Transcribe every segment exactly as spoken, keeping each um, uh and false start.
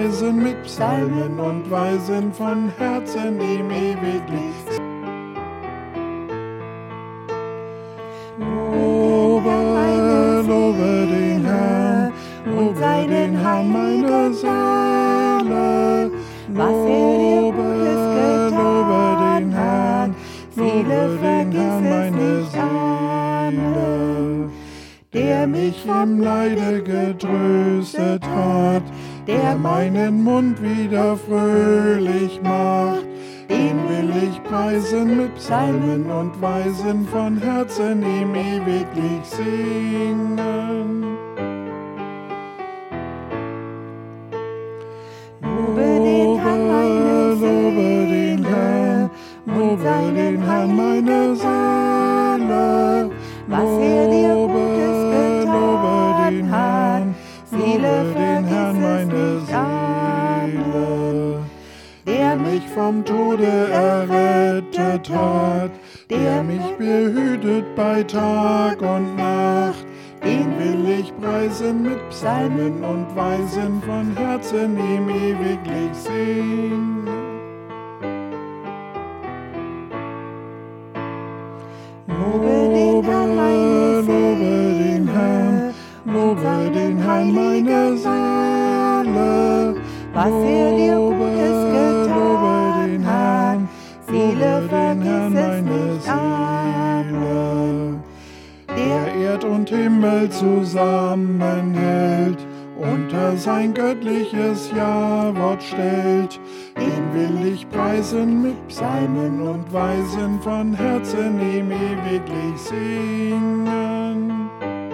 preisen mit Psalmen und Weisen von Herzen ihm ewiglich. Lobe, lobe den Herrn, lobe den Herrn meine Seele. Lobe, lobe den Herrn, lobe den Herrn meine Seele. Der mich im Leide getröstet hat, der meinen Mund wieder fröhlich macht, den will ich preisen mit Psalmen und Weisen von Herzen ihm ewiglich singen. Lobe, lobe den Herrn, lobe den Herrn meine Seele. Was er dir Gutes getan hat, Seele vergiss meine Seele. Der mich vom Tode errettet hat, der mich behütet bei Tag und Nacht, den will ich preisen mit Psalmen und Weisen von Herzen ihm ewiglich singen. Lobe, lobe den Herrn, lobe den Herrn meine Seele. Was er dir Gutes getan hat, Seele vergiss es nicht alle. Der Erd und Himmel zusammenhält, unter sein göttliches Ja-Wort stellt, den will ich preisen mit Psalmen und Weisen von Herzen ihm ewiglich singen.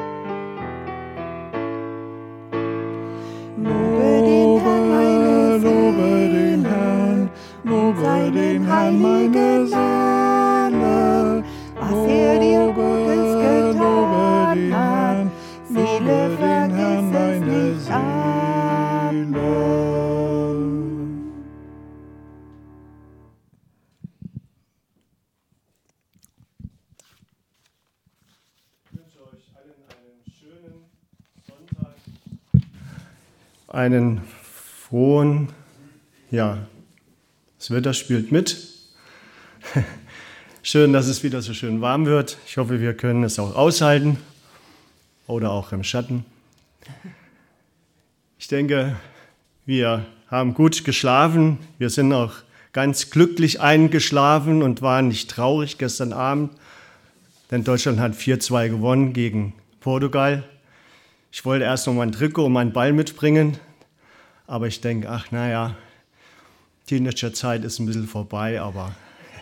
Lobe, lobe den Herrn, lobe den Herrn meine Seele. Was er dir Gutes getan hat, Seele vergiss es nicht alle. Ich wünsche euch allen einen schönen Sonntag, einen frohen, ja, das Wetter spielt mit. Schön, dass es wieder so schön warm wird. Ich hoffe, wir können es auch aushalten oder auch im Schatten. Ich denke, wir haben gut geschlafen. Wir sind auch ganz glücklich eingeschlafen und waren nicht traurig gestern Abend, denn Deutschland hat vier zwei gewonnen gegen Portugal. Ich wollte erst noch mein Trikot und meinen Ball mitbringen, aber ich denke, ach naja, Teenagerzeit ist ein bisschen vorbei, aber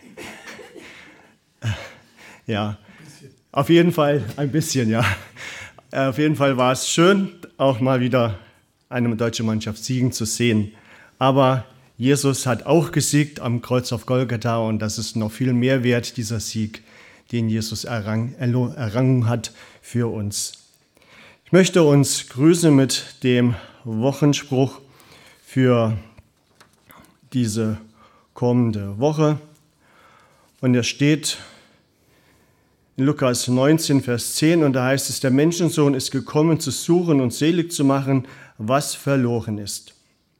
ja, auf jeden Fall ein bisschen, ja. Auf jeden Fall war es schön, auch mal wieder eine deutsche Mannschaft siegen zu sehen. Aber Jesus hat auch gesiegt am Kreuz auf Golgatha und das ist noch viel mehr wert, dieser Sieg, den Jesus errang, errangen hat für uns. Ich möchte uns grüßen mit dem Wochenspruch für diese kommende Woche. Und er steht in Lukas neunzehn, Vers zehn, und da heißt es, der Menschensohn ist gekommen, zu suchen und selig zu machen, was verloren ist.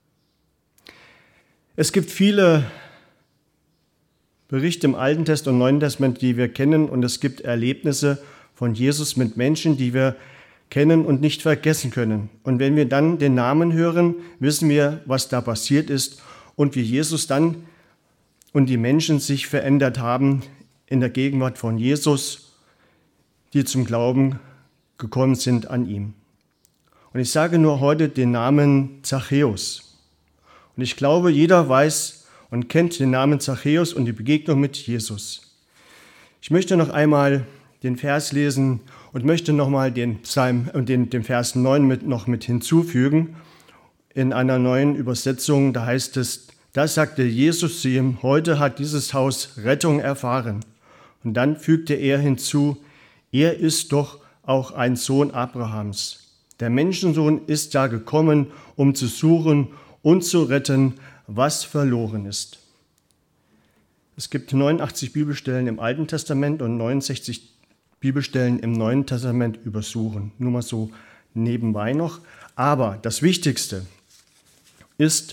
Es gibt viele Berichte im Alten Testament und Neuen Testament, die wir kennen, und es gibt Erlebnisse von Jesus mit Menschen, die wir kennen und nicht vergessen können. Und wenn wir dann den Namen hören, wissen wir, was da passiert ist und wie Jesus dann und die Menschen sich verändert haben in der Gegenwart von Jesus, die zum Glauben gekommen sind an ihm. Und ich sage nur heute den Namen Zachäus. Und ich glaube, jeder weiß und kennt den Namen Zachäus und die Begegnung mit Jesus. Ich möchte noch einmal den Vers lesen und möchte nochmal den Psalm und den, den Vers neun mit, noch mit hinzufügen. In einer neuen Übersetzung, da heißt es, da sagte Jesus zu ihm, heute hat dieses Haus Rettung erfahren. Und dann fügte er hinzu, er ist doch auch ein Sohn Abrahams. Der Menschensohn ist ja gekommen, um zu suchen und zu retten, was verloren ist. Es gibt neunundachtzig Bibelstellen im Alten Testament und neunundsechzig Bibelstellen im Neuen Testament über Suchen. Nur mal so nebenbei noch. Aber das Wichtigste ist,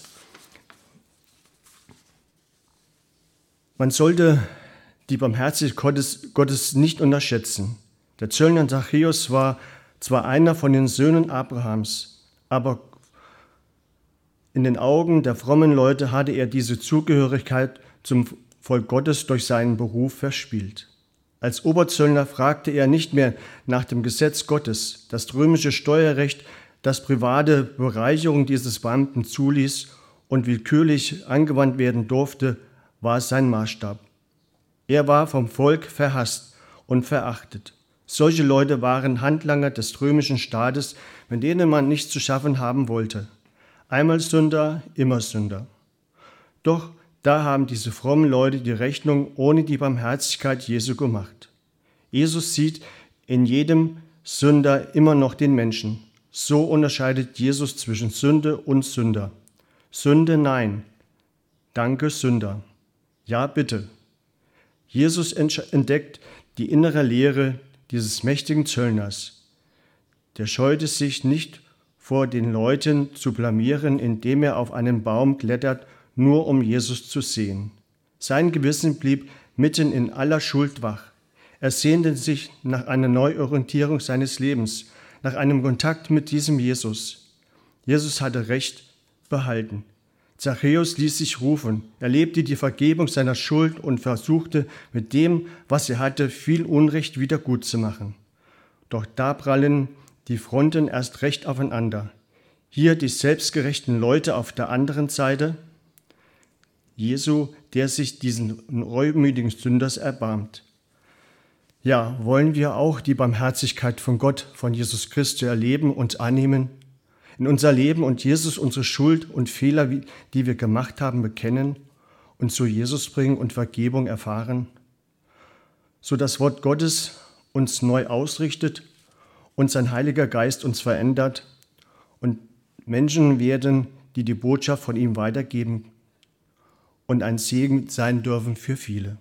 man sollte die Barmherzigkeit Gottes, Gottes nicht unterschätzen. Der Zöllner Zachäus war zwar einer von den Söhnen Abrahams, aber in den Augen der frommen Leute hatte er diese Zugehörigkeit zum Volk Gottes durch seinen Beruf verspielt. Als Oberzöllner fragte er nicht mehr nach dem Gesetz Gottes, das römische Steuerrecht, das private Bereicherung dieses Beamten zuließ und willkürlich angewandt werden durfte, war sein Maßstab. Er war vom Volk verhasst und verachtet. Solche Leute waren Handlanger des römischen Staates, mit denen man nichts zu schaffen haben wollte. Einmal Sünder, immer Sünder. Doch da haben diese frommen Leute die Rechnung ohne die Barmherzigkeit Jesu gemacht. Jesus sieht in jedem Sünder immer noch den Menschen. So unterscheidet Jesus zwischen Sünde und Sünder. Sünde nein, danke Sünder. Ja bitte. Jesus entdeckt die innere Leere dieses mächtigen Zöllners. Der scheute sich nicht vor den Leuten zu blamieren, indem er auf einen Baum klettert, nur um Jesus zu sehen. Sein Gewissen blieb mitten in aller Schuld wach. Er sehnte sich nach einer Neuorientierung seines Lebens, nach einem Kontakt mit diesem Jesus. Jesus hatte Recht behalten. Zachäus ließ sich rufen. Er lebte die Vergebung seiner Schuld und versuchte, mit dem, was er hatte, viel Unrecht wieder gut zu machen. Doch da prallen die Fronten erst recht aufeinander. Hier die selbstgerechten Leute auf der anderen Seite, Jesu, der sich diesen reumütigen Sünders erbarmt. Ja, wollen wir auch die Barmherzigkeit von Gott, von Jesus Christus erleben und annehmen? In unser Leben und Jesus unsere Schuld und Fehler, die wir gemacht haben, bekennen und zu Jesus bringen und Vergebung erfahren, so das Wort Gottes uns neu ausrichtet und sein Heiliger Geist uns verändert und Menschen werden, die die Botschaft von ihm weitergeben und ein Segen sein dürfen für viele.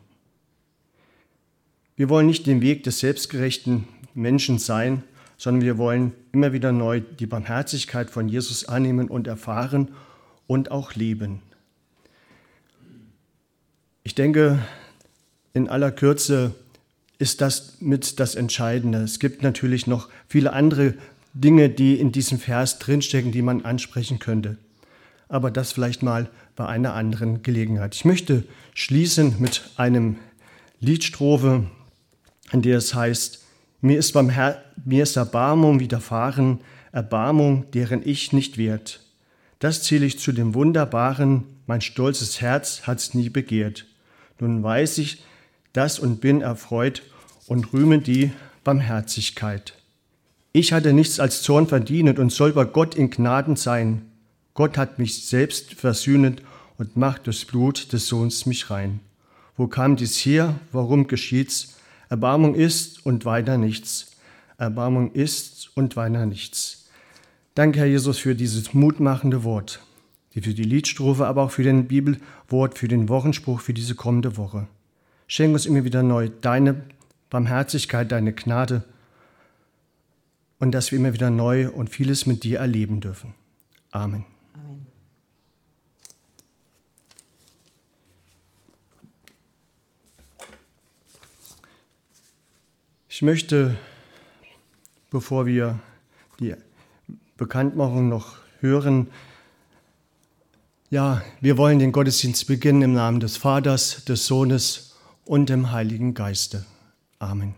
Wir wollen nicht den Weg des selbstgerechten Menschen sein, sondern wir wollen immer wieder neu die Barmherzigkeit von Jesus annehmen und erfahren und auch leben. Ich denke, in aller Kürze ist das mit das Entscheidende. Es gibt natürlich noch viele andere Dinge, die in diesem Vers drinstecken, die man ansprechen könnte. Aber das vielleicht mal bei einer anderen Gelegenheit. Ich möchte schließen mit einem Liedstrophe, in der es heißt: Mir ist, beim Herr, mir ist Erbarmung widerfahren, Erbarmung, deren ich nicht wert. Das zähle ich zu dem Wunderbaren, mein stolzes Herz hat's nie begehrt. Nun weiß ich das und bin erfreut und rühme die Barmherzigkeit. Ich hatte nichts als Zorn verdient und soll bei Gott in Gnaden sein. Gott hat mich selbst versöhnet und macht durchs Blut des Sohns mich rein. Wo kam dies her? Warum geschieht's? Erbarmung ist und weiter nichts. Erbarmung ist und weiter nichts. Danke, Herr Jesus, für dieses mutmachende Wort, für die Liedstrophe, aber auch für den Bibelwort, für den Wochenspruch, für diese kommende Woche. Schenk uns immer wieder neu deine Barmherzigkeit, deine Gnade und dass wir immer wieder neu und vieles mit dir erleben dürfen. Amen. Amen. Ich möchte, bevor wir die Bekanntmachung noch hören, ja, wir wollen den Gottesdienst beginnen im Namen des Vaters, des Sohnes und dem Heiligen Geiste. Amen.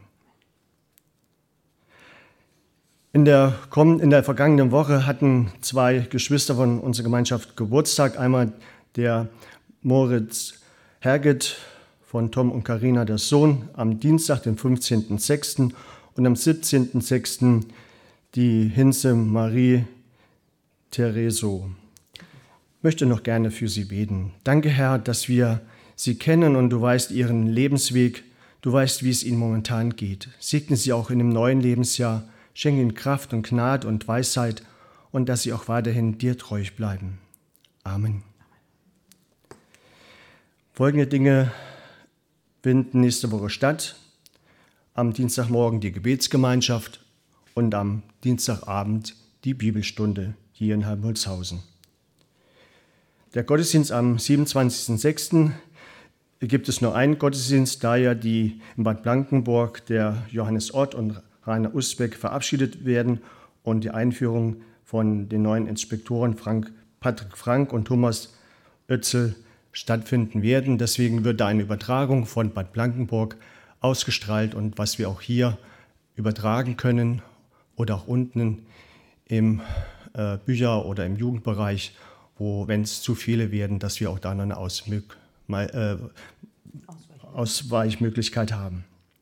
In der, in der vergangenen Woche hatten zwei Geschwister von unserer Gemeinschaft Geburtstag. Einmal der Moritz Herget von Tom und Carina, der Sohn, am Dienstag, den fünfzehnten sechsten und am siebzehnten sechsten die Hinze Marie Tereso. Ich möchte noch gerne für sie beten. Danke, Herr, dass wir sie kennen und du weißt ihren Lebensweg. Du weißt, wie es ihnen momentan geht. Segne sie auch in dem neuen Lebensjahr. Schenke ihnen Kraft und Gnade und Weisheit und dass sie auch weiterhin dir treu bleiben. Amen. Folgende Dinge finden nächste Woche statt. Am Dienstagmorgen die Gebetsgemeinschaft und am Dienstagabend die Bibelstunde hier in Helmholtshausen. Der Gottesdienst am siebenundzwanzigsten sechsten gibt es nur einen Gottesdienst, da ja die in Bad Blankenburg der Johannes Ott und Rainer Usbeck verabschiedet werden und die Einführung von den neuen Inspektoren Frank, Patrick Frank und Thomas Oetzel stattfinden werden. Deswegen wird da eine Übertragung von Bad Blankenburg ausgestrahlt und was wir auch hier übertragen können oder auch unten im äh, Bücher- oder im Jugendbereich, wo, wenn es zu viele werden, dass wir auch da noch eine Ausmög- mal, äh, Ausweichmöglichkeit haben.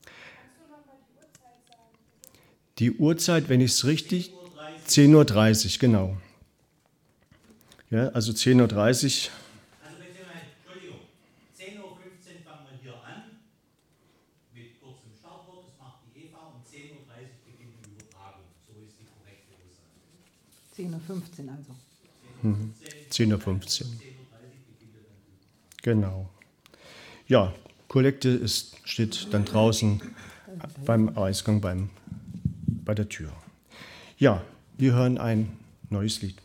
Die Uhrzeit, wenn ich es richtig, zehn Uhr dreißig, genau. Ja, also zehn Uhr dreißig. Also beziehungsweise, Entschuldigung, zehn Uhr fünfzehn fangen wir hier an, mit kurzem Startwort, das macht die Eva, und zehn Uhr dreißig beginnt die Übertragung. So ist die korrekte Aussage. zehn Uhr fünfzehn also. Mhm. zehn Uhr fünfzehn. Genau. Ja, Kollekte ist, steht dann draußen beim Ausgang, beim, bei der Tür. Ja, wir hören ein neues Lied.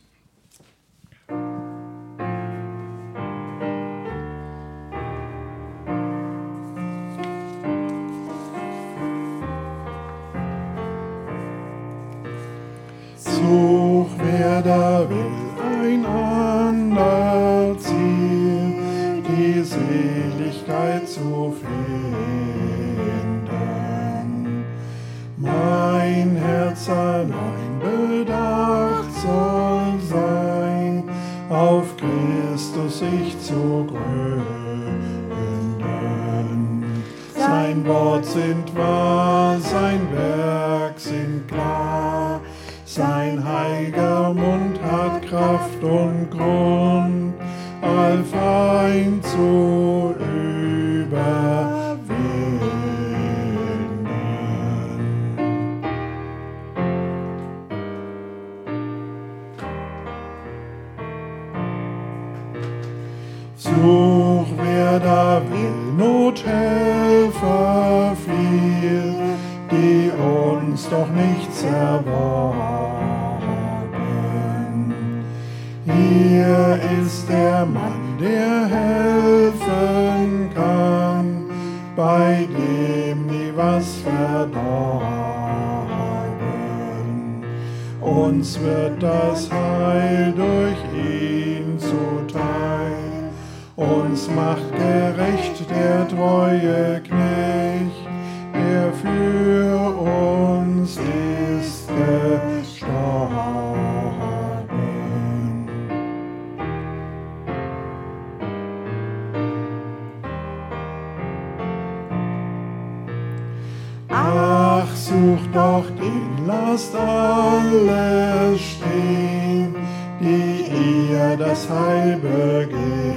Such, wer da will, ein ander Ziel, die Seligkeit zu finden. Mein Herz allein bedacht soll sein, auf Christus sich zu gründen. Sein Wort sind wahr, sein Werk sind klar, sein heiliger Mund hat Kraft und Grund, all Feind zu überwinden. Such, wer da will, Nothelfer viel, die uns doch nicht zerborgen. Hier ist der Mann, der helfen kann, bei dem nie was verdorben. Uns wird das Heil durch ihn zuteil, uns macht gerecht der treue Knecht, der für uns ist gestorben. Ach, sucht doch den, lasst alles stehen, die ihr das Heil begehrt.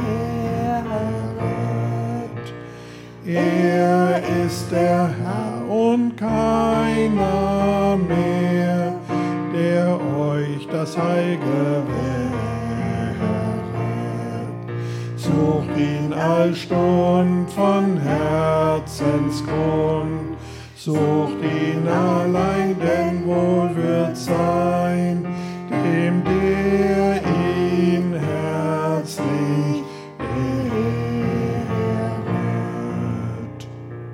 Er ist der Herr und keiner mehr, der euch das Heil gewährt. Sucht ihn allstund von Herzensgrund, sucht ihn allein, denn wohl wird sein, dem der ihn herzlich ehret.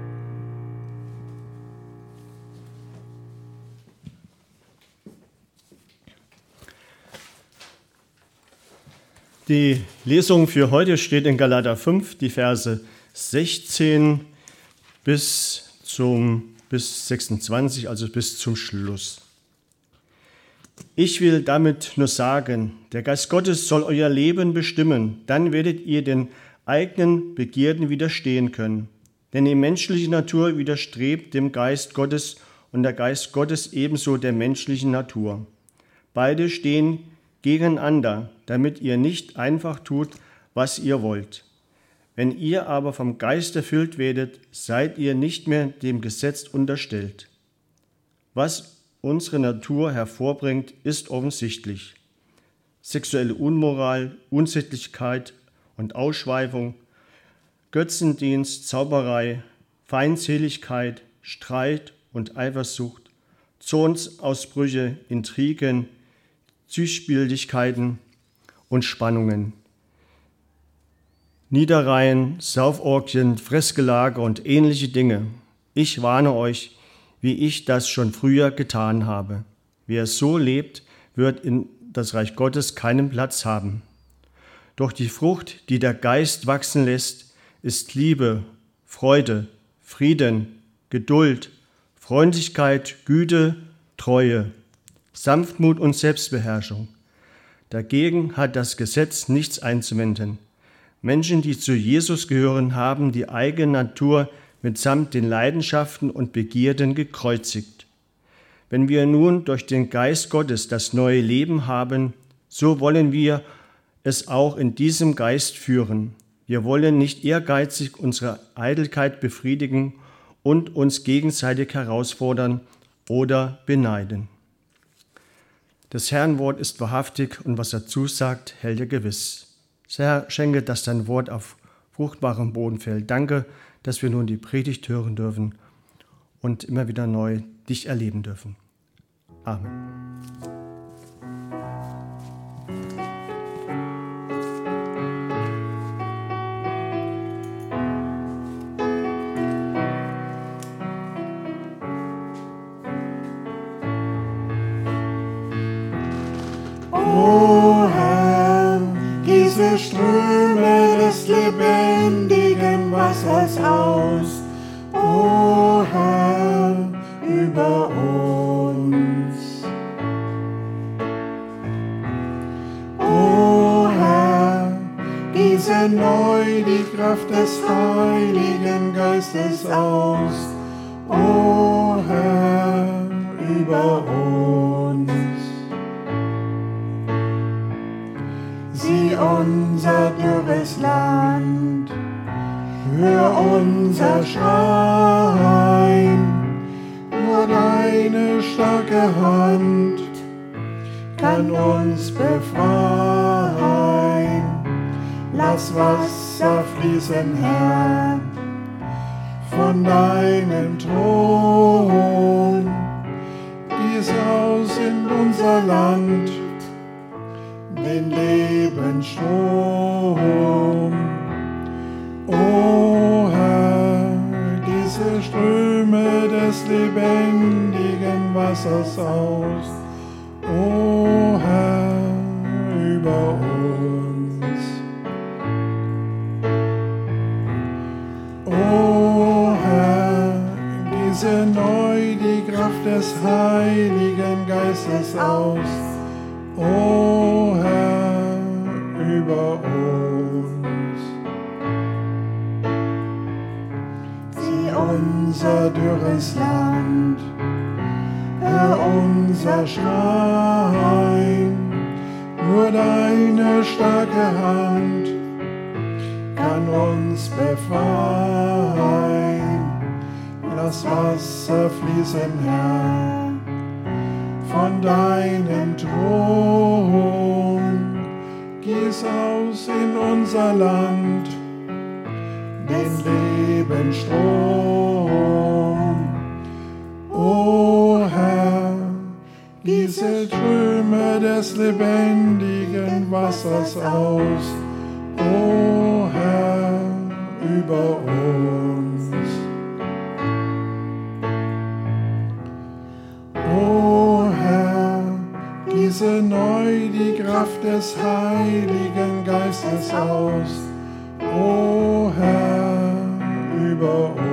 Die Lesung für heute steht in Galater fünf, die Verse sechzehn bis zum bis sechsundzwanzig, also bis zum Schluss. Ich will damit nur sagen, der Geist Gottes soll euer Leben bestimmen, dann werdet ihr den eigenen Begierden widerstehen können. Denn die menschliche Natur widerstrebt dem Geist Gottes und der Geist Gottes ebenso der menschlichen Natur. Beide stehen gegeneinander, damit ihr nicht einfach tut, was ihr wollt. Wenn ihr aber vom Geist erfüllt werdet, seid ihr nicht mehr dem Gesetz unterstellt. Was unsere Natur hervorbringt, ist offensichtlich. Sexuelle Unmoral, Unsittlichkeit und Ausschweifung, Götzendienst, Zauberei, Feindseligkeit, Streit und Eifersucht, Zornausbrüche, Intrigen, Zwiespältigkeiten und Spannungen. Niederreihen, Sauforgien, Fressgelage und ähnliche Dinge. Ich warne euch, wie ich das schon früher getan habe. Wer so lebt, wird in das Reich Gottes keinen Platz haben. Doch die Frucht, die der Geist wachsen lässt, ist Liebe, Freude, Frieden, Geduld, Freundlichkeit, Güte, Treue, Sanftmut und Selbstbeherrschung. Dagegen hat das Gesetz nichts einzuwenden. Menschen, die zu Jesus gehören, haben die eigene Natur mitsamt den Leidenschaften und Begierden gekreuzigt. Wenn wir nun durch den Geist Gottes das neue Leben haben, so wollen wir es auch in diesem Geist führen. Wir wollen nicht ehrgeizig unsere Eitelkeit befriedigen und uns gegenseitig herausfordern oder beneiden. Das Herrn Wort ist wahrhaftig und was er zusagt, hält er gewiss. Herr, schenke, dass dein Wort auf fruchtbarem Boden fällt. Danke, dass wir nun die Predigt hören dürfen und immer wieder neu dich erleben dürfen. Amen. Gieße Ströme des lebendigen Wassers aus, o Herr, über uns. O Herr, gieße neu die Kraft des Heiligen Geistes aus, o Herr, über uns. Sieh unser dürres Land, hör unser Schreien, nur deine starke Hand kann uns befreien. Lass Wasser fließen, Herr, von deinem Thron, gieß aus in unser Land den Lebensstrom. O Herr, diese Ströme des lebendigen Wassers aus, o Herr, über uns. O Herr, gieße neu die Kraft des Heiligen Geistes aus, o Herr, über uns. Sieh unser dürres Land, hör unser Schreien, nur deine starke Hand kann uns befreien. Lass Wasser fließen, Herr, von deinem Thron, gieß aus in unser Land den Lebensstrom. O Herr, gieße Ströme des lebendigen Wassers aus, o Herr, über uns. O Herr, gieße neu die Kraft des Heiligen Geistes aus, o Herr, über uns.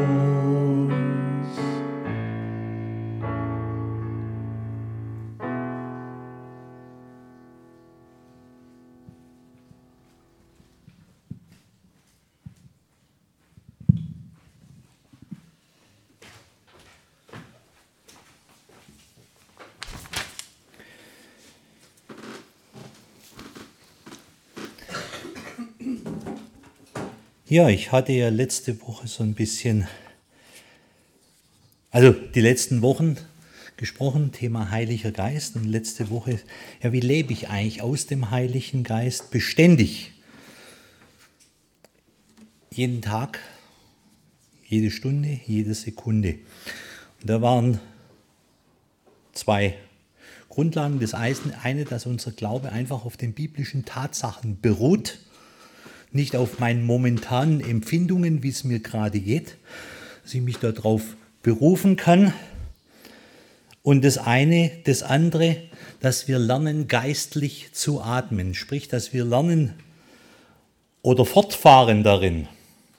Ja, ich hatte ja letzte Woche so ein bisschen, also die letzten Wochen gesprochen, Thema Heiliger Geist, und letzte Woche, ja, wie lebe ich eigentlich aus dem Heiligen Geist beständig? Jeden Tag, jede Stunde, jede Sekunde. Und da waren zwei Grundlagen. Das eine, dass unser Glaube einfach auf den biblischen Tatsachen beruht. nicht auf meinen momentanen Empfindungen, wie es mir gerade geht, dass ich mich darauf berufen kann. Und das eine, das andere, dass wir lernen, geistlich zu atmen, sprich, dass wir lernen oder fortfahren darin,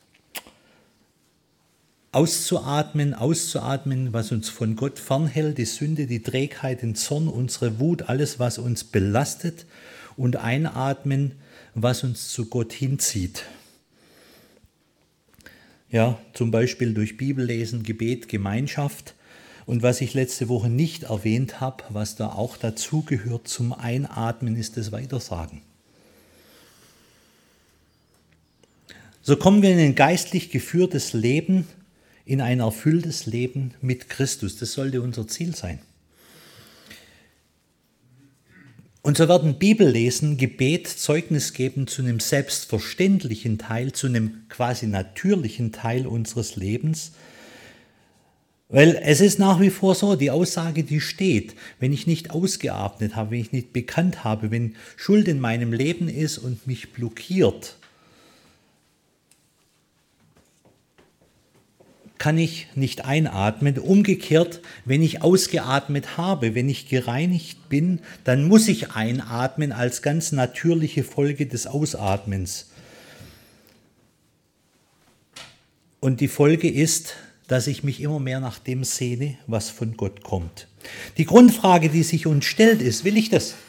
auszuatmen, auszuatmen, was uns von Gott fernhält, die Sünde, die Trägheit, den Zorn, unsere Wut, alles, was uns belastet, und einatmen, was uns zu Gott hinzieht. Ja, zum Beispiel durch Bibellesen, Gebet, Gemeinschaft. Und was ich letzte Woche nicht erwähnt habe, was da auch dazugehört zum Einatmen, ist das Weitersagen. So kommen wir in ein geistlich geführtes Leben, in ein erfülltes Leben mit Christus. Das sollte unser Ziel sein. Und so werden Bibellesen, Gebet, Zeugnis geben zu einem selbstverständlichen Teil, zu einem quasi natürlichen Teil unseres Lebens. Weil es ist nach wie vor so, die Aussage, die steht, wenn ich nicht ausgeatmet habe, wenn ich nicht bekannt habe, wenn Schuld in meinem Leben ist und mich blockiert, kann ich nicht einatmen. Umgekehrt, wenn ich ausgeatmet habe, wenn ich gereinigt bin, dann muss ich einatmen als ganz natürliche Folge des Ausatmens. Und die Folge ist, dass ich mich immer mehr nach dem sehne, was von Gott kommt. Die Grundfrage, die sich uns stellt, ist, will ich das?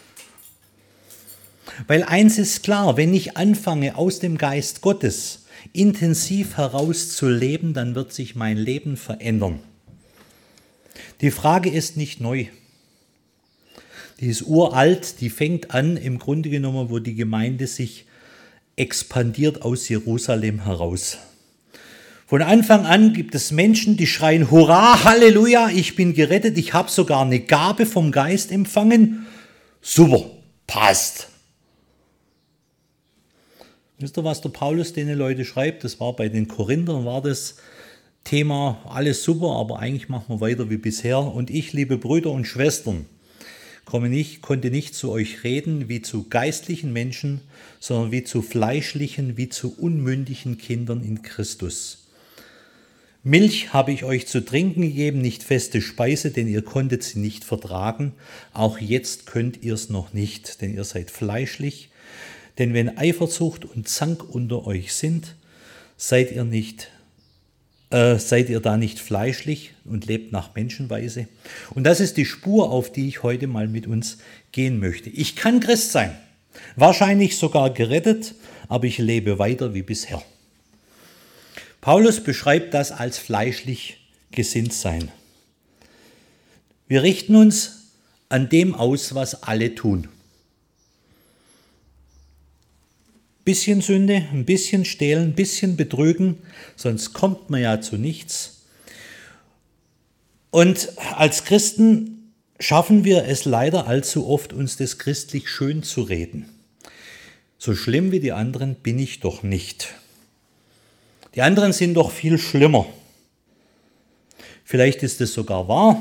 Weil eins ist klar, wenn ich anfange, aus dem Geist Gottes intensiv herauszuleben, dann wird sich mein Leben verändern. Die Frage ist nicht neu. Die ist uralt, die fängt an, im Grunde genommen, wo die Gemeinde sich expandiert aus Jerusalem heraus. Von Anfang an gibt es Menschen, die schreien, Hurra, Halleluja, ich bin gerettet, ich habe sogar eine Gabe vom Geist empfangen. Super, passt. Wisst ihr, was der Paulus den Leuten schreibt? Das war bei den Korinthern, war das Thema, alles super, aber eigentlich machen wir weiter wie bisher. Und ich, liebe Brüder und Schwestern, komme nicht, konnte nicht zu euch reden wie zu geistlichen Menschen, sondern wie zu fleischlichen, wie zu unmündigen Kindern in Christus. Milch habe ich euch zu trinken gegeben, nicht feste Speise, denn ihr konntet sie nicht vertragen. Auch jetzt könnt ihr es noch nicht, denn ihr seid fleischlich. Denn wenn Eifersucht und Zank unter euch sind, seid ihr nicht, äh, seid ihr da nicht fleischlich und lebt nach Menschenweise. Und das ist die Spur, auf die ich heute mal mit uns gehen möchte. Ich kann Christ sein, wahrscheinlich sogar gerettet, aber ich lebe weiter wie bisher. Paulus beschreibt das als fleischlich gesinnt sein. Wir richten uns an dem aus, was alle tun. Bisschen Sünde, ein bisschen Stehlen, ein bisschen Betrügen, sonst kommt man ja zu nichts. Und als Christen schaffen wir es leider allzu oft, uns das christlich schön zu reden. So schlimm wie die anderen bin ich doch nicht. Die anderen sind doch viel schlimmer. Vielleicht ist es sogar wahr,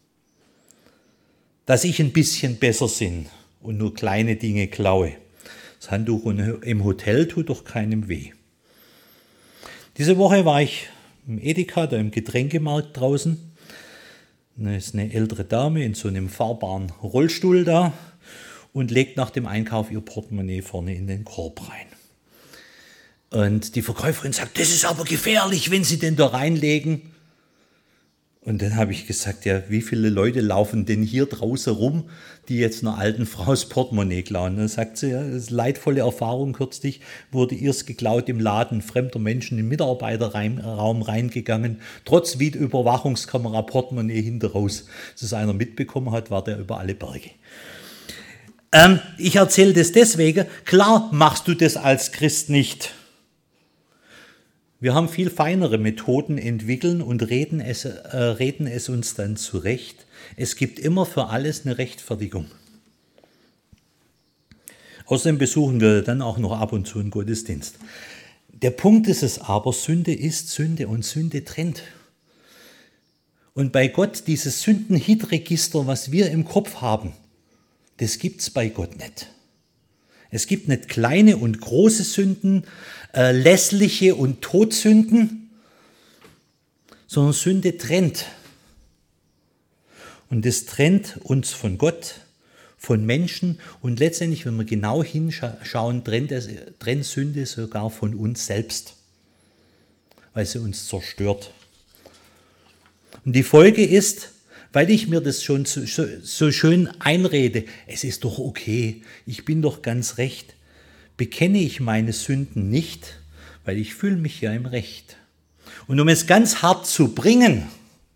dass ich ein bisschen besser bin und nur kleine Dinge klaue. Das Handtuch im Hotel tut doch keinem weh. Diese Woche war ich im Edeka, da im Getränkemarkt draußen. Da ist eine ältere Dame in so einem fahrbaren Rollstuhl da und legt nach dem Einkauf ihr Portemonnaie vorne in den Korb rein. Und die Verkäuferin sagt, das ist aber gefährlich, wenn Sie den da reinlegen. Und dann habe ich gesagt, ja, wie viele Leute laufen denn hier draußen rum, die jetzt einer alten Frau das Portemonnaie klauen? Dann sagt sie, ja, das ist eine leidvolle Erfahrung, kürzlich wurde erst geklaut im Laden, fremder Menschen in den Mitarbeiterraum reingegangen, trotz Videoüberwachungskamera, Portemonnaie hinter raus. Dass es einer mitbekommen hat, war der über alle Berge. Ähm, ich erzähle das deswegen, klar machst du das als Christ nicht. Wir haben viel feinere Methoden entwickeln und reden es, äh, reden es uns dann zurecht. Es gibt immer für alles eine Rechtfertigung. Außerdem besuchen wir dann auch noch ab und zu einen Gottesdienst. Der Punkt ist es aber, Sünde ist Sünde und Sünde trennt. Und bei Gott, dieses Sündenhitregister, was wir im Kopf haben, das gibt es bei Gott nicht. Es gibt nicht kleine und große Sünden, äh, lässliche und Todsünden, sondern Sünde trennt. Und das trennt uns von Gott, von Menschen und letztendlich, wenn wir genau hinschauen, trennt, es, trennt Sünde sogar von uns selbst, weil sie uns zerstört. Und die Folge ist, weil ich mir das schon so, so schön einrede, es ist doch okay, ich bin doch ganz recht, bekenne ich meine Sünden nicht, weil ich fühle mich ja im Recht. Und um es ganz hart zu bringen,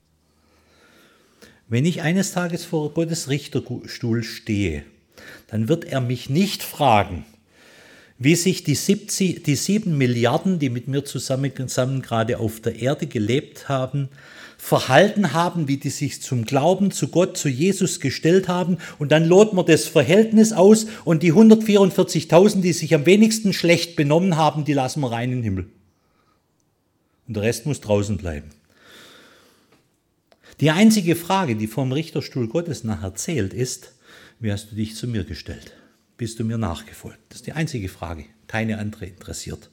wenn ich eines Tages vor Gottes Richterstuhl stehe, dann wird er mich nicht fragen, wie sich die, siebzig, die sieben Milliarden, die mit mir zusammen, zusammen gerade auf der Erde gelebt haben, verhalten haben, wie die sich zum Glauben zu Gott, zu Jesus gestellt haben, und dann loten wir das Verhältnis aus und die hundertvierundvierzigtausend, die sich am wenigsten schlecht benommen haben, die lassen wir rein in den Himmel. Und der Rest muss draußen bleiben. Die einzige Frage, die vom Richterstuhl Gottes nachher zählt, ist, wie hast du dich zu mir gestellt? Bist du mir nachgefolgt? Das ist die einzige Frage, keine andere interessiert.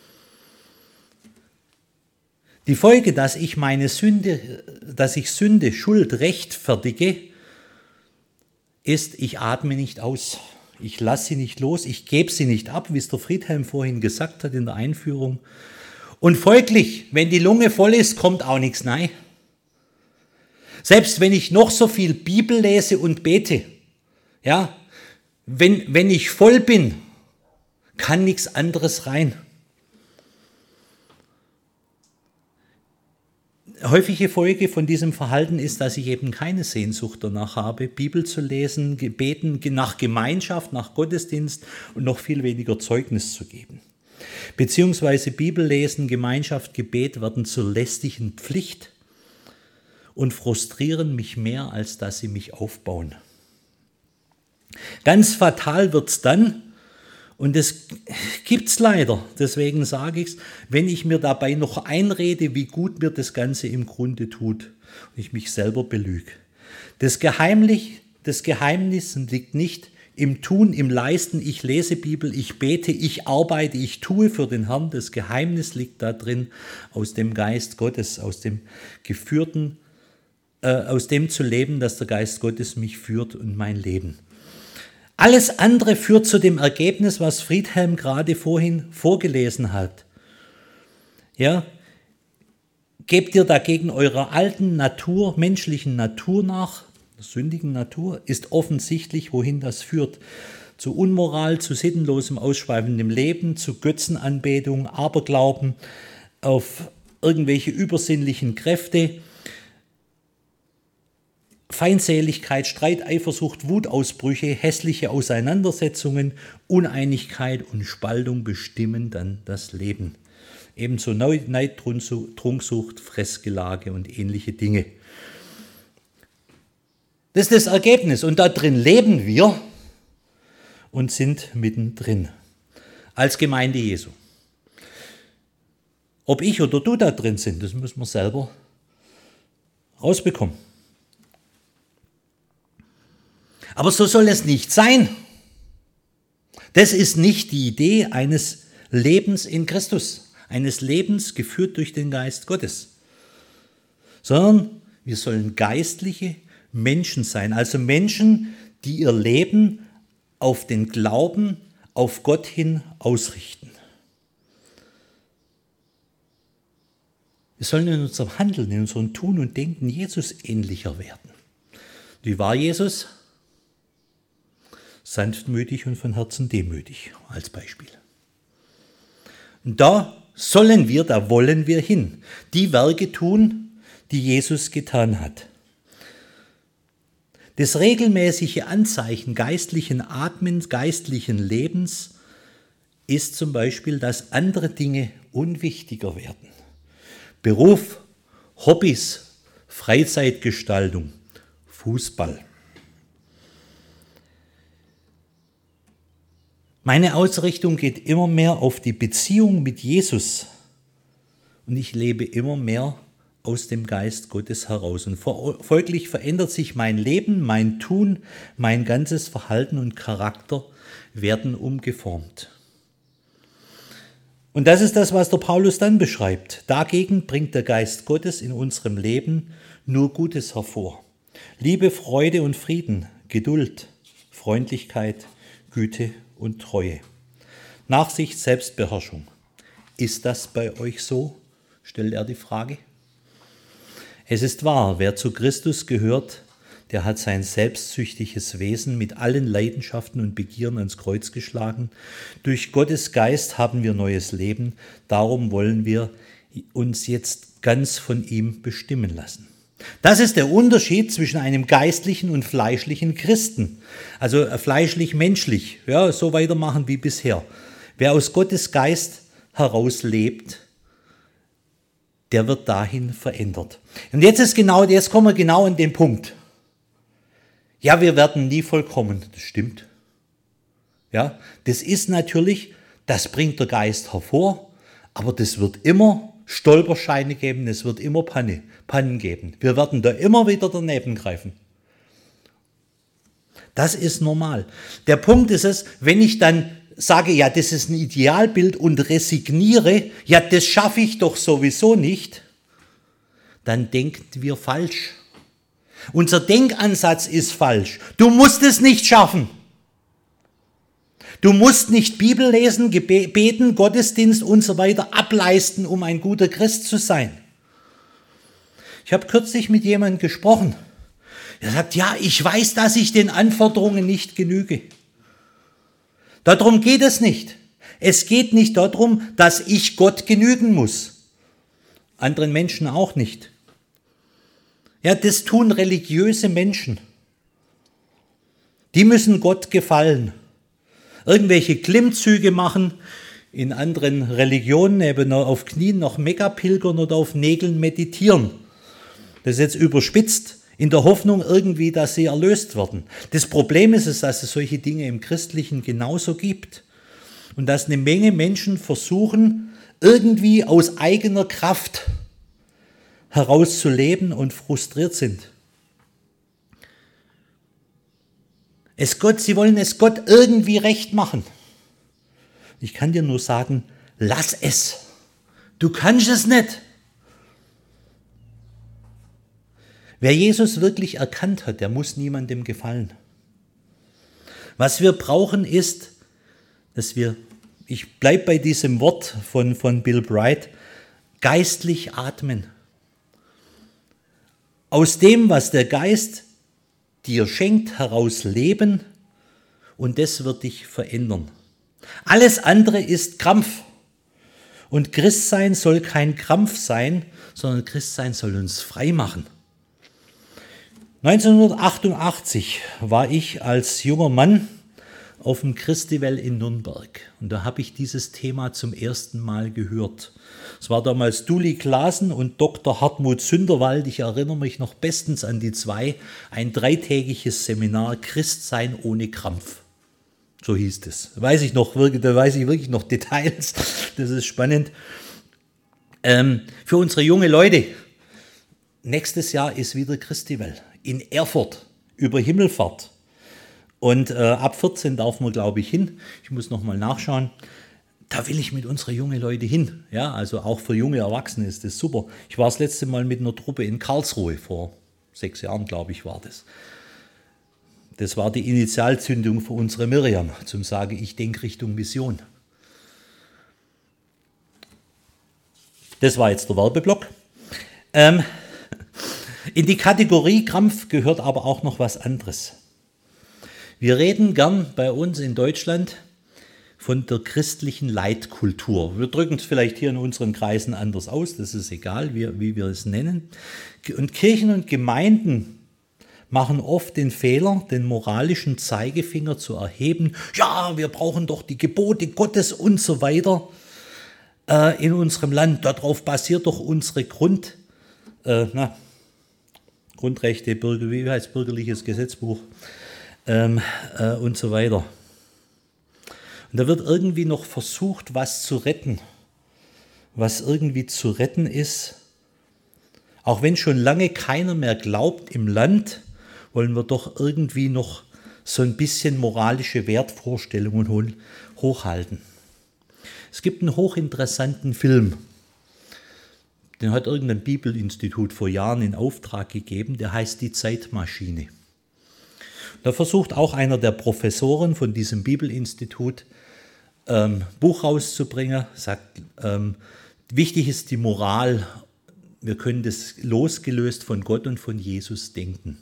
Die Folge, dass ich meine Sünde, dass ich Sünde, Schuld rechtfertige, ist, ich atme nicht aus. Ich lasse sie nicht los, ich gebe sie nicht ab, wie es der Friedhelm vorhin gesagt hat in der Einführung. Und folglich, wenn die Lunge voll ist, kommt auch nichts rein. Selbst wenn ich noch so viel Bibel lese und bete, ja, wenn, wenn ich voll bin, kann nichts anderes rein. Häufige Folge von diesem Verhalten ist, dass ich eben keine Sehnsucht danach habe, Bibel zu lesen, beten, nach Gemeinschaft, nach Gottesdienst und noch viel weniger Zeugnis zu geben. Beziehungsweise Bibellesen, Gemeinschaft, Gebet werden zur lästigen Pflicht und frustrieren mich mehr, als dass sie mich aufbauen. Ganz fatal wird es dann, und das gibt es leider, deswegen sage ich es, wenn ich mir dabei noch einrede, wie gut mir das Ganze im Grunde tut und ich mich selber belüge. Das Geheimnis, das Geheimnis liegt nicht im Tun, im Leisten, ich lese Bibel, ich bete, ich arbeite, ich tue für den Herrn. Das Geheimnis liegt da drin, aus dem Geist Gottes, aus dem geführten, äh, aus dem zu leben, dass der Geist Gottes mich führt und mein Leben. Alles andere führt zu dem Ergebnis, was Friedhelm gerade vorhin vorgelesen hat. Ja, gebt ihr dagegen eurer alten Natur, menschlichen Natur nach, der sündigen Natur, ist offensichtlich, wohin das führt. Zu Unmoral, zu sittenlosem, ausschweifendem Leben, zu Götzenanbetung, Aberglauben, auf irgendwelche übersinnlichen Kräfte, Feindseligkeit, Streit, Eifersucht, Wutausbrüche, hässliche Auseinandersetzungen, Uneinigkeit und Spaltung bestimmen dann das Leben. Ebenso Neid, Trunksucht, Fressgelage und ähnliche Dinge. Das ist das Ergebnis und da drin leben wir und sind mittendrin als Gemeinde Jesu. Ob ich oder du da drin sind, das müssen wir selber rausbekommen. Aber so soll es nicht sein. Das ist nicht die Idee eines Lebens in Christus, eines Lebens geführt durch den Geist Gottes, sondern wir sollen geistliche Menschen sein, also Menschen, die ihr Leben auf den Glauben, auf Gott hin ausrichten. Wir sollen in unserem Handeln, in unserem Tun und Denken Jesus ähnlicher werden. Wie war Jesus? Sanftmütig und von Herzen demütig, als Beispiel. Und da sollen wir, da wollen wir hin, die Werke tun, die Jesus getan hat. Das regelmäßige Anzeichen geistlichen Atmens, geistlichen Lebens ist zum Beispiel, dass andere Dinge unwichtiger werden. Beruf, Hobbys, Freizeitgestaltung, Fußball. Meine Ausrichtung geht immer mehr auf die Beziehung mit Jesus und ich lebe immer mehr aus dem Geist Gottes heraus. Und folglich verändert sich mein Leben, mein Tun, mein ganzes Verhalten und Charakter werden umgeformt. Und das ist das, was der Paulus dann beschreibt. Dagegen bringt der Geist Gottes in unserem Leben nur Gutes hervor. Liebe, Freude und Frieden, Geduld, Freundlichkeit, Güte und Treue. Nachsicht, Selbstbeherrschung. Ist das bei euch so? Stellt er die Frage. Es ist wahr, wer zu Christus gehört, der hat sein selbstsüchtiges Wesen mit allen Leidenschaften und Begierden ans Kreuz geschlagen. Durch Gottes Geist haben wir neues Leben, darum wollen wir uns jetzt ganz von ihm bestimmen lassen. Das ist der Unterschied zwischen einem geistlichen und fleischlichen Christen. Also fleischlich-menschlich, ja, so weitermachen wie bisher. Wer aus Gottes Geist heraus lebt, der wird dahin verändert. Und jetzt ist genau, jetzt kommen wir genau an den Punkt. Ja, wir werden nie vollkommen, das stimmt. Ja, das ist natürlich, das bringt der Geist hervor, aber das wird immer Stolperscheine geben, es wird immer Panne, Pannen geben. Wir werden da immer wieder daneben greifen. Das ist normal. Der Punkt ist es, wenn ich dann sage, ja, das ist ein Idealbild und resigniere, ja, das schaffe ich doch sowieso nicht, dann denken wir falsch. Unser Denkansatz ist falsch. Du musst es nicht schaffen. Du musst nicht Bibel lesen, beten, Gottesdienst und so weiter ableisten, um ein guter Christ zu sein. Ich habe kürzlich mit jemandem gesprochen. Er sagt, ja, ich weiß, dass ich den Anforderungen nicht genüge. Darum geht es nicht. Es geht nicht darum, dass ich Gott genügen muss. Anderen Menschen auch nicht. Ja, das tun religiöse Menschen. Die müssen Gott gefallen. Irgendwelche Klimmzüge machen, in anderen Religionen eben auf Knien noch Mekka pilgern oder auf Nägeln meditieren. Das ist jetzt überspitzt, in der Hoffnung irgendwie, dass sie erlöst werden. Das Problem ist es, dass es solche Dinge im Christlichen genauso gibt. Und dass eine Menge Menschen versuchen, irgendwie aus eigener Kraft herauszuleben und frustriert sind. Es Gott, sie wollen es Gott irgendwie recht machen. Ich kann dir nur sagen, lass es. Du kannst es nicht. Wer Jesus wirklich erkannt hat, der muss niemandem gefallen. Was wir brauchen ist, dass wir, ich bleibe bei diesem Wort von, von Bill Bright, geistlich atmen. Aus dem, was der Geist dir schenkt, heraus leben und das wird dich verändern. Alles andere ist Krampf. Und Christsein soll kein Krampf sein, sondern Christsein soll uns frei machen. neunzehnhundertachtundachtzig war ich als junger Mann auf dem Christiwell in Nürnberg und da habe ich dieses Thema zum ersten Mal gehört. Es war damals Duli Klaasen und Doktor Hartmut Sünderwald, ich erinnere mich noch bestens an die zwei, ein dreitägiges Seminar Christsein ohne Krampf. So hieß es. Da weiß ich noch, da weiß ich wirklich noch Details, das ist spannend. Ähm, für unsere junge Leute, nächstes Jahr ist wieder Christiwell in Erfurt über Himmelfahrt. Und äh, ab vierzehn darf man, glaube ich, hin. Ich muss noch mal nachschauen. Da will ich mit unseren jungen Leuten hin. Ja, also auch für junge Erwachsene ist das super. Ich war das letzte Mal mit einer Truppe in Karlsruhe, vor sechs Jahren, glaube ich, war das. Das war die Initialzündung für unsere Miriam, zum sagen, ich denke Richtung Mission. Das war jetzt der Werbeblock. Ähm, in die Kategorie Krampf gehört aber auch noch was anderes. Wir reden gern bei uns in Deutschland von der christlichen Leitkultur. Wir drücken es vielleicht hier in unseren Kreisen anders aus, das ist egal, wie, wie wir es nennen. Und Kirchen und Gemeinden machen oft den Fehler, den moralischen Zeigefinger zu erheben. Ja, wir brauchen doch die Gebote Gottes und so weiter äh, in unserem Land. Darauf basiert doch unsere Grund, äh, na, Grundrechte, Bürger, wie heißt bürgerliches Gesetzbuch ähm, äh, und so weiter. Und da wird irgendwie noch versucht, was zu retten, was irgendwie zu retten ist. Auch wenn schon lange keiner mehr glaubt im Land, wollen wir doch irgendwie noch so ein bisschen moralische Wertvorstellungen hochhalten. Es gibt einen hochinteressanten Film, den hat irgendein Bibelinstitut vor Jahren in Auftrag gegeben, der heißt Die Zeitmaschine. Da versucht auch einer der Professoren von diesem Bibelinstitut ähm, Buch rauszubringen, sagt, ähm, wichtig ist die Moral, wir können das losgelöst von Gott und von Jesus denken.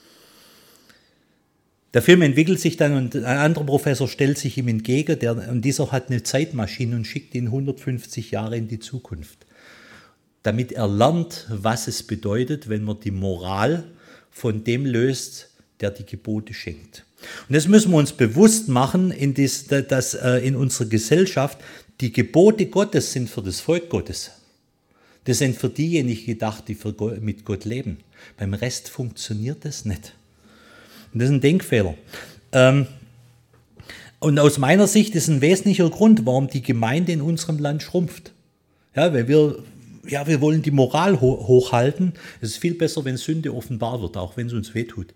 Der Film entwickelt sich dann und ein anderer Professor stellt sich ihm entgegen, der, und dieser hat eine Zeitmaschine und schickt ihn hundertfünfzig Jahre in die Zukunft, damit er lernt, was es bedeutet, wenn man die Moral von dem löst, der die Gebote schenkt. Und das müssen wir uns bewusst machen, in dies, dass äh, in unserer Gesellschaft die Gebote Gottes sind für das Volk Gottes. Das sind für diejenigen gedacht, die für Gott, mit Gott leben. Beim Rest funktioniert das nicht. Und das ist ein Denkfehler. Ähm, und aus meiner Sicht ist ein wesentlicher Grund, warum die Gemeinde in unserem Land schrumpft. Ja, weil wir, ja, wir wollen die Moral ho- hochhalten. Es ist viel besser, wenn Sünde offenbar wird, auch wenn es uns wehtut.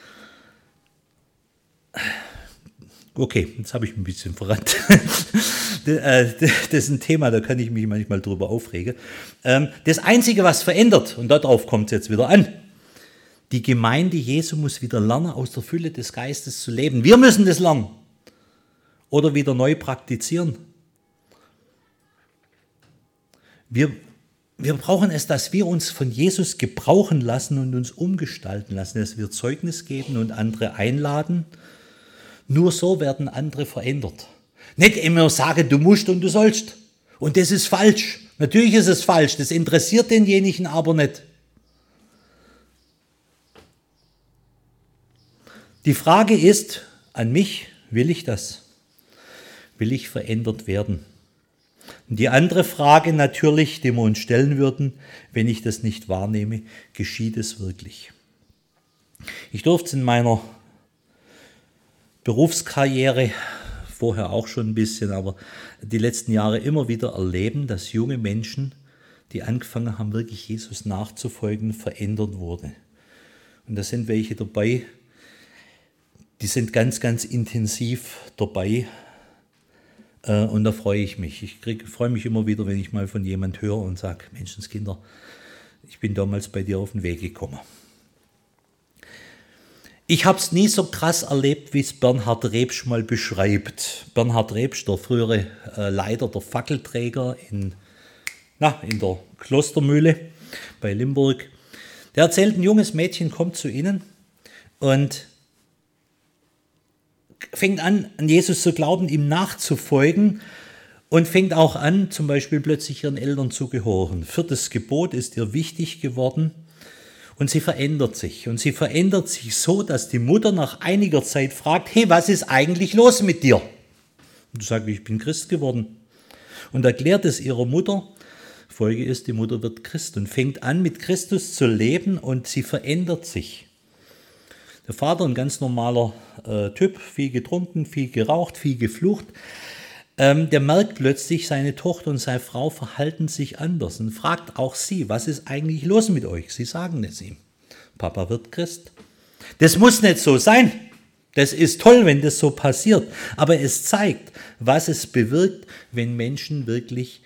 Okay, jetzt habe ich ein bisschen verrannt. Das ist ein Thema, da kann ich mich manchmal drüber aufregen. Das Einzige, was verändert, und darauf kommt es jetzt wieder an, die Gemeinde Jesu muss wieder lernen, aus der Fülle des Geistes zu leben. Wir müssen das lernen. Oder wieder neu praktizieren. Wir, wir brauchen es, dass wir uns von Jesus gebrauchen lassen und uns umgestalten lassen, dass wir Zeugnis geben und andere einladen. Nur so werden andere verändert. Nicht immer sagen, du musst und du sollst. Und das ist falsch. Natürlich ist es falsch. Das interessiert denjenigen aber nicht. Die Frage ist an mich, will ich das? Will ich verändert werden? Und die andere Frage natürlich, die wir uns stellen würden, wenn ich das nicht wahrnehme, geschieht es wirklich? Ich durfte es in meiner Berufskarriere, vorher auch schon ein bisschen, aber die letzten Jahre immer wieder erleben, dass junge Menschen, die angefangen haben, wirklich Jesus nachzufolgen, verändert wurden. Und da sind welche dabei, die sind ganz, ganz intensiv dabei. Und da freue ich mich. Ich krieg, freue mich immer wieder, wenn ich mal von jemand höre und sage, Menschenskinder, ich bin damals bei dir auf den Weg gekommen. Ich habe es nie so krass erlebt, wie es Bernhard Rebsch mal beschreibt. Bernhard Rebsch, der frühere äh, Leiter der Fackelträger in, na, in der Klostermühle bei Limburg, der erzählt, ein junges Mädchen kommt zu ihnen und fängt an, an Jesus zu glauben, ihm nachzufolgen und fängt auch an, zum Beispiel plötzlich ihren Eltern zu gehorchen. Viertes Gebot ist ihr wichtig geworden. Und sie verändert sich. Und sie verändert sich so, dass die Mutter nach einiger Zeit fragt, hey, was ist eigentlich los mit dir? Und du sagst, ich bin Christ geworden. Und erklärt es ihrer Mutter. Folge ist, die Mutter wird Christ und fängt an, mit Christus zu leben und sie verändert sich. Der Vater, ein ganz normaler äh, Typ, viel getrunken, viel geraucht, viel geflucht. Ähm, der merkt plötzlich, seine Tochter und seine Frau verhalten sich anders und fragt auch sie, was ist eigentlich los mit euch? Sie sagen es ihm. Papa wird Christ. Das muss nicht so sein. Das ist toll, wenn das so passiert. Aber es zeigt, was es bewirkt, wenn Menschen wirklich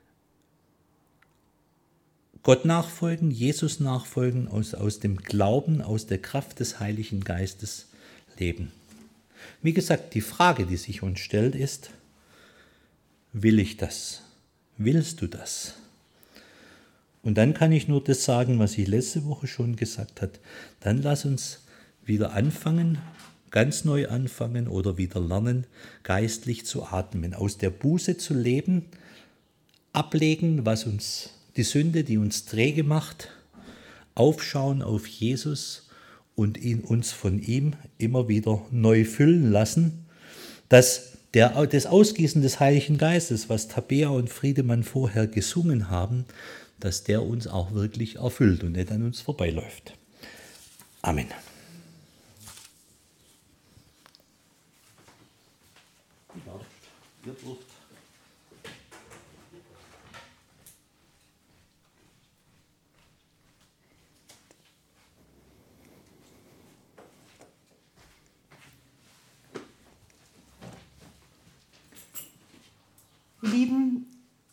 Gott nachfolgen, Jesus nachfolgen, aus, aus dem Glauben, aus der Kraft des Heiligen Geistes leben. Wie gesagt, die Frage, die sich uns stellt, ist, will ich das? Willst du das? Und dann kann ich nur das sagen, was ich letzte Woche schon gesagt habe. Dann lass uns wieder anfangen, ganz neu anfangen oder wieder lernen, geistlich zu atmen, aus der Buße zu leben, ablegen, was uns die Sünde, die uns träge macht, aufschauen auf Jesus und ihn, uns von ihm immer wieder neu füllen lassen, dass Der, das Ausgießen des Heiligen Geistes, was Tabea und Friedemann vorher gesungen haben, dass der uns auch wirklich erfüllt und nicht an uns vorbeiläuft. Amen. Lieben,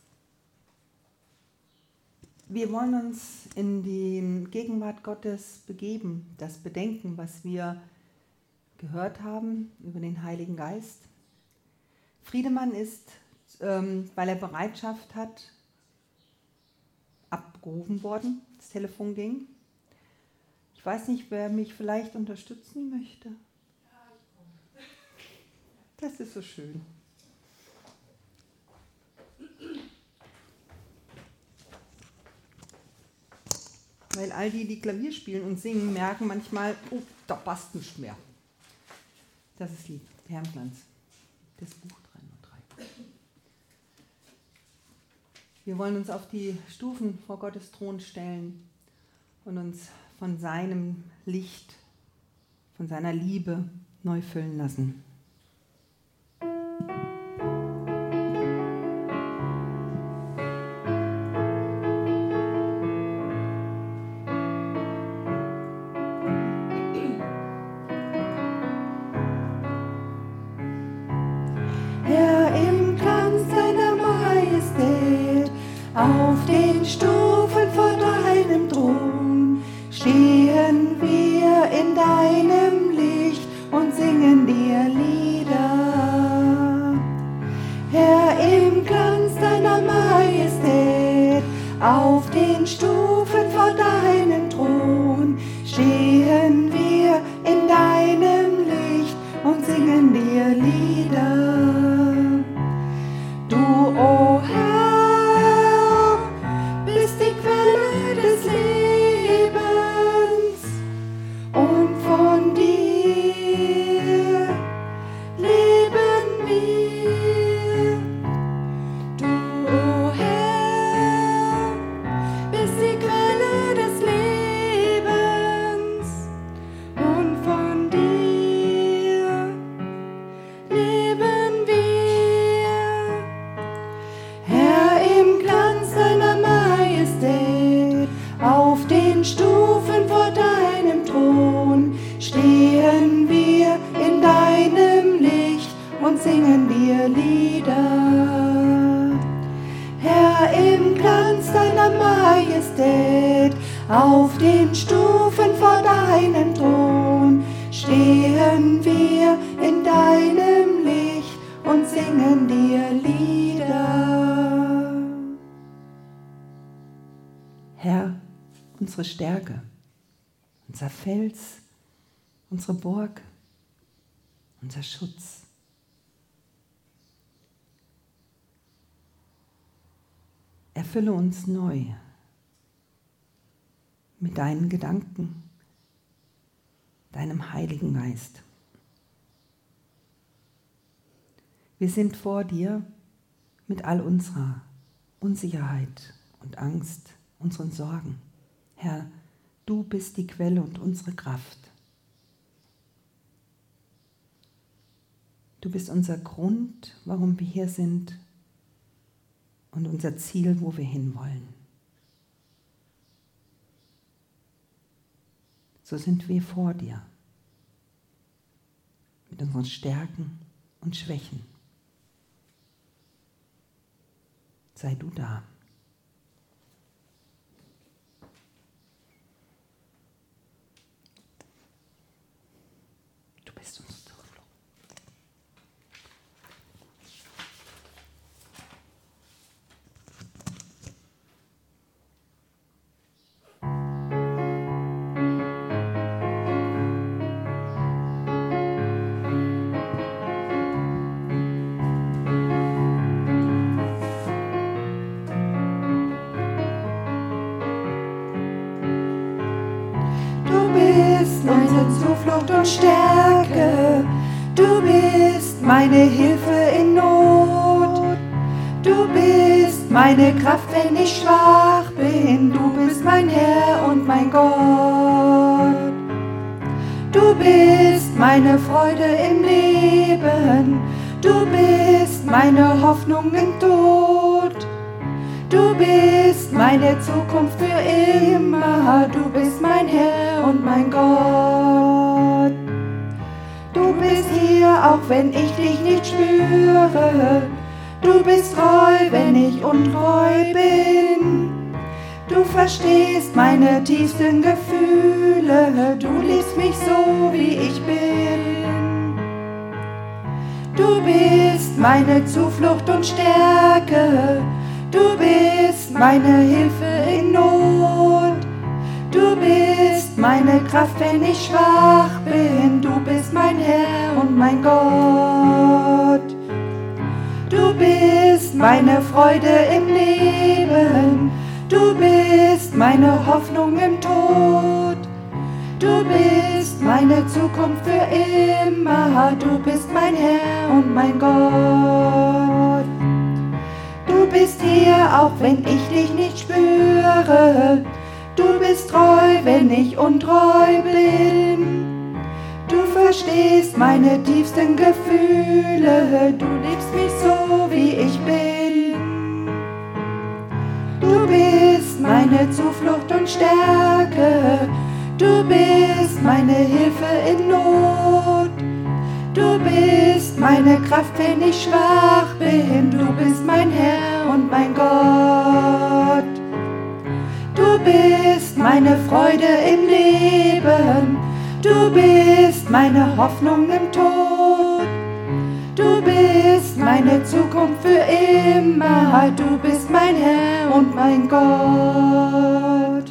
wir wollen uns in die Gegenwart Gottes begeben, das bedenken, was wir gehört haben über den Heiligen Geist. Friedemann ist, ähm, weil er Bereitschaft hat, abgerufen worden, das Telefon ging. Ich weiß nicht, wer mich vielleicht unterstützen möchte. Das ist so schön. Weil all die, die Klavier spielen und singen, merken manchmal, oh, da passt nicht mehr. Das ist lieb, Hermglanz, das Buch drei null drei. Wir wollen uns auf die Stufen vor Gottes Thron stellen und uns von seinem Licht, von seiner Liebe neu füllen lassen. Auf den Stufen vor deinem Thron stehen wir in deinem Licht und singen dir Lieder. Herr, im Glanz deiner Majestät, auf den Stufen vor deinem Thron stehen wir in deinem Licht und singen dir Lieder. Du, o Herr, singen dir Lieder. Herr, im Glanz deiner Majestät, auf den Stufen vor deinem Thron, stehen wir in deinem Licht und singen dir Lieder. Herr, unsere Stärke, unser Fels, unsere Burg, unser Schutz. Erfülle uns neu mit deinen Gedanken, deinem Heiligen Geist. Wir sind vor dir mit all unserer Unsicherheit und Angst, unseren Sorgen. Herr, du bist die Quelle und unsere Kraft. Du bist unser Grund, warum wir hier sind, und unser Ziel, wo wir hinwollen. So sind wir vor dir, mit unseren Stärken und Schwächen. Sei du da. Du bist unsere Zuflucht. Zuflucht und Stärke, du bist meine Hilfe in Not, du bist meine Kraft, wenn ich schwach bin, du bist mein Herr und mein Gott. Du bist meine Freude im Leben, du bist meine Hoffnung im Tod. Du bist meine Zukunft für immer, du bist mein Herr und mein Gott. Du bist hier, auch wenn ich dich nicht spüre. Du bist treu, wenn ich untreu bin. Du verstehst meine tiefsten Gefühle. Du liebst mich so, wie ich bin. Du bist meine Zuflucht und Stärke. Du bist meine Hilfe in Not. Du bist meine Kraft, wenn ich schwach bin. Du bist mein Herr und mein Gott. Du bist meine Freude im Leben. Du bist meine Hoffnung im Tod. Du bist meine Zukunft für immer. Du bist mein Herr und mein Gott. Du bist hier, auch wenn ich dich nicht spüre. Du bist treu, wenn ich untreu bin. Du verstehst meine tiefsten Gefühle. Du liebst mich so, wie ich bin. Du bist meine Zuflucht und Stärke. Du bist meine Hilfe in Not. Du bist meine Kraft, wenn ich schwach bin. Du bist mein Herr und mein Gott. Du bist meine Freude im Leben. Du bist meine Hoffnung im Tod. Du bist meine Zukunft für immer. Du bist mein Herr und mein Gott.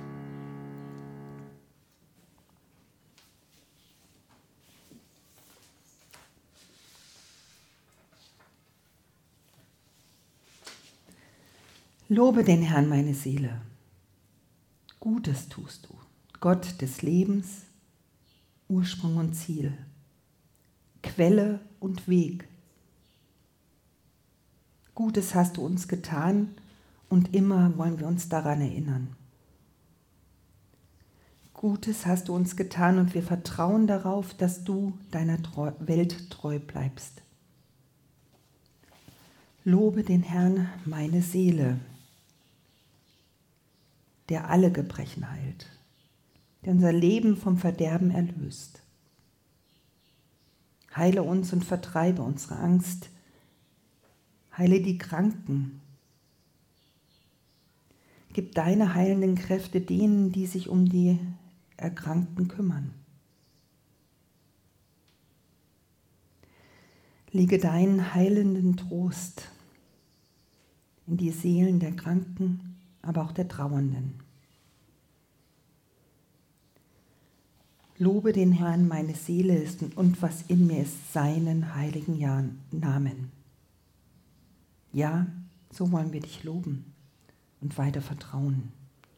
Lobe den Herrn, meine Seele. Gutes tust du, Gott des Lebens, Ursprung und Ziel, Quelle und Weg. Gutes hast du uns getan und immer wollen wir uns daran erinnern. Gutes hast du uns getan und wir vertrauen darauf, dass du deiner Treu- Welt treu bleibst. Lobe den Herrn, meine Seele, der alle Gebrechen heilt, der unser Leben vom Verderben erlöst. Heile uns und vertreibe unsere Angst. Heile die Kranken. Gib deine heilenden Kräfte denen, die sich um die Erkrankten kümmern. Lege deinen heilenden Trost in die Seelen der Kranken, aber auch der Trauernden. Lobe den Herrn, meine Seele ist und was in mir ist, seinen heiligen Namen. Ja, so wollen wir dich loben und weiter vertrauen.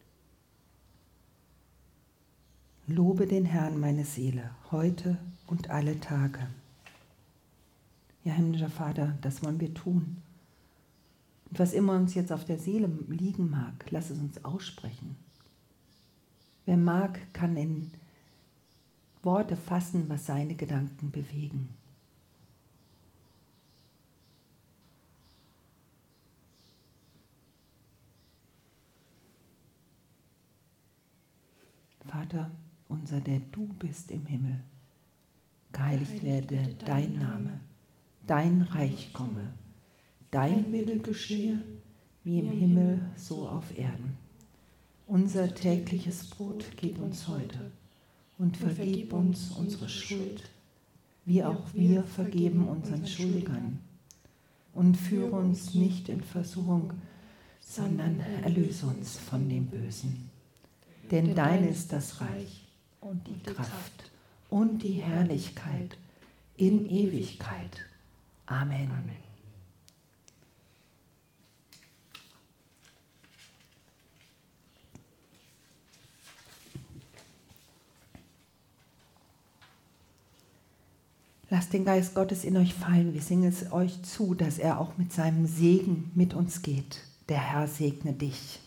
Lobe den Herrn, meine Seele, heute und alle Tage. Ja, himmlischer Vater, das wollen wir tun. Und was immer uns jetzt auf der Seele liegen mag, lass es uns aussprechen. Wer mag, kann in Worte fassen, was seine Gedanken bewegen. Vater unser, der du bist im Himmel, geheiligt werde dein Name, dein Reich komme. Dein Wille geschehe, wie im Himmel, so auf Erden. Unser tägliches Brot gib uns heute und vergib uns unsere Schuld, wie auch wir vergeben unseren Schuldigern. Und führe uns nicht in Versuchung, sondern erlöse uns von dem Bösen. Denn dein ist das Reich und die Kraft und die Herrlichkeit in Ewigkeit. Amen. Amen. Lasst den Geist Gottes in euch fallen. Wir singen es euch zu, dass er auch mit seinem Segen mit uns geht. Der Herr segne dich.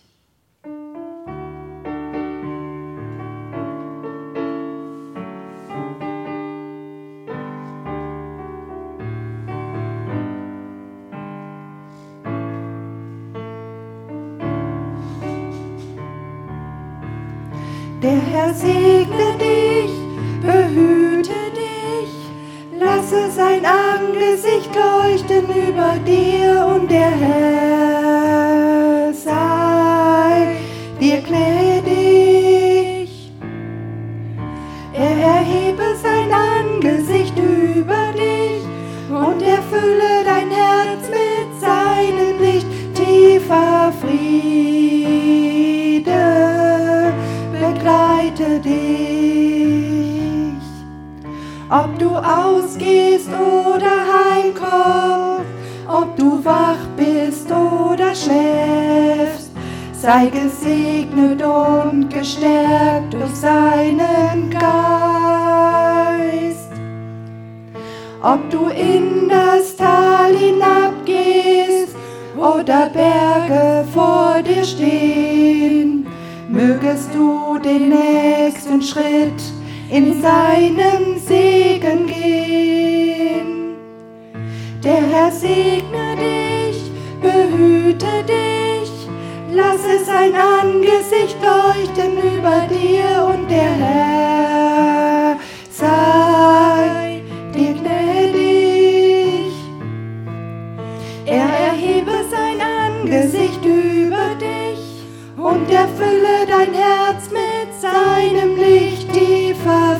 Der Herr segne dich, behüte dich, lass Lasse sein Angesicht leuchten über dir und der Herr sei dir gnädig. Er erhebe sein Angesicht über dich und erfülle dein Herz mit seinem Licht. Tiefer Friede begleite dich. Ob du ausgehst oder heimkommst, ob du wach bist oder schläfst, sei gesegnet und gestärkt durch seinen Geist. Ob du in das Tal hinabgehst oder Berge vor dir stehen, mögest du den nächsten Schritt in seinem Segen gehen. Der Herr segne dich, behüte dich, lasse sein Angesicht leuchten über dir und der Herr sei dir gnädig. Er erhebe sein Angesicht über dich und erfülle dein Herz mit seinem Licht. Tiefer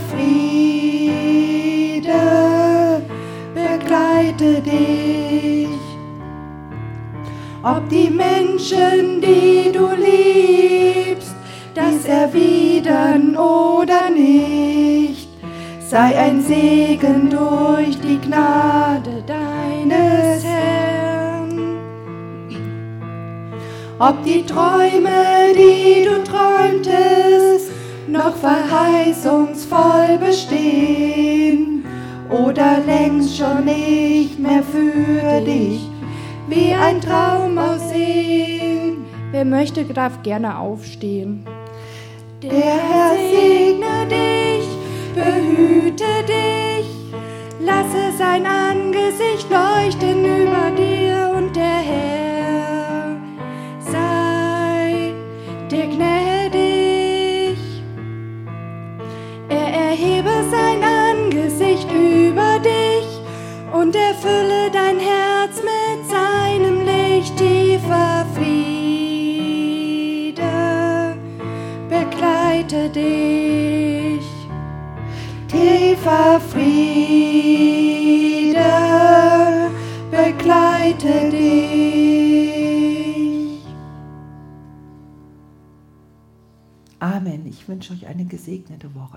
Friede begleite dich. Ob die Menschen, die du liebst, das erwidern oder nicht, sei ein Segen durch die Gnade deines Herrn. Ob die Träume, die du träumtest, noch verheißungsvoll bestehen oder längst schon nicht mehr für dich wie ein Traum aussehen. Wer möchte, darf gerne aufstehen. Der Herr segne dich, behüte dich, lasse sein Angesicht leuchten über dir und der Herr sei dir gnädig. Er erhebe sein Angesicht über dich und erfülle dein Herz mit seinem Licht. Tiefer Friede begleite dich. Tiefer Friede begleite dich. Amen. Ich wünsche euch eine gesegnete Woche.